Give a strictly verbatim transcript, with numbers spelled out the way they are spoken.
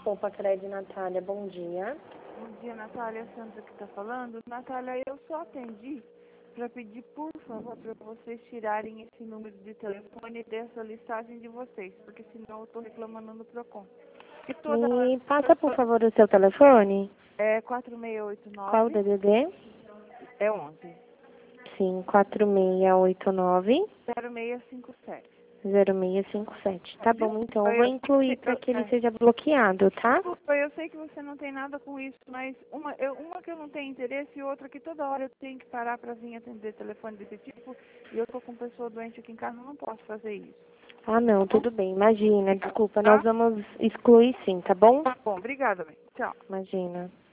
Poupa Cred, Natália, bom dia. Bom dia, Natália. Sandra que está falando. Natália, eu só atendi para pedir, por favor, para vocês tirarem esse número de telefone dessa listagem de vocês, porque senão eu estou reclamando no Procon. E toda Me passa, por favor, o seu telefone. É quatro seis oito Qual o nove. D D D? É onze. Sim, quatro seis oito nove, zero seis cinco sete. zero seis cinco sete. Tá bom, então eu vou Eu, incluir para eu, que ele é. seja bloqueado, tá? Desculpa, eu sei que você não tem nada com isso, mas uma, eu, uma que eu não tenho interesse e outra que toda hora eu tenho que parar para vir atender telefone desse tipo e eu tô com pessoa doente aqui em casa, eu não posso fazer isso. Ah, não, tudo bem. Imagina, desculpa, Tá? nós vamos excluir sim, tá bom? Tá bom, obrigada, mãe. Tchau. Imagina.